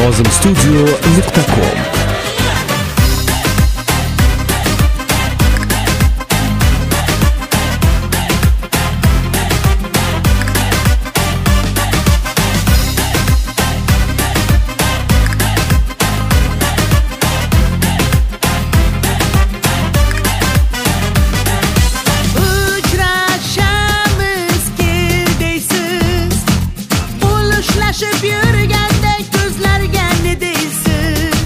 lozimstudio.com. Yurgandek ko'zlarga ne deysiz?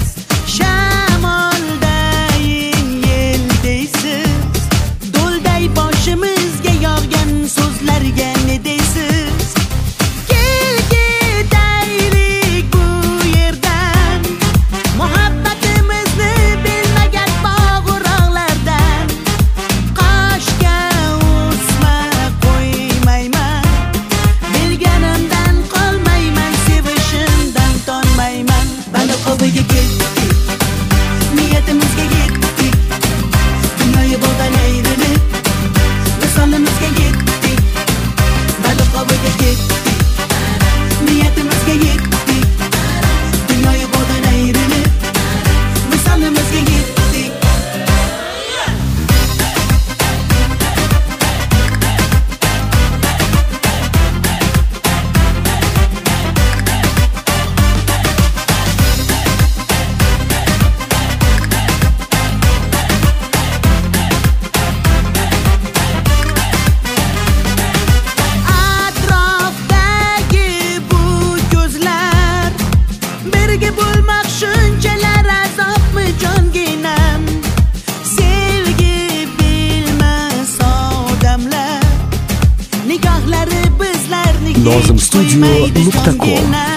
Shamoldayin yel deysiz? Do'lday boshimizga yog'gan so'zlarga ne deysiz? Kel ketaylik bu yerdan, muhabbatimizni bilmagan bog'-rog'lardan. Qoshga o'sma qo'ymayman, bilganimdan qolmayman, sevishimdan tonmayman. Baliq oviga ketdik, niyatimizga yetdik, dunyoyu bog'dan ayrilib visolimizga yetdik. Baliq oviga ketdik, niyatimizga yetdik, dunyoyu bog'dan ayrilib visolimizga yetdik. Atrofdagi bu ko'zlar birga bo'lmoq shunchalar azobmi jonginam? Sevgi bilmas odamlar, nigohlari bizlarniki lozimstudio.com.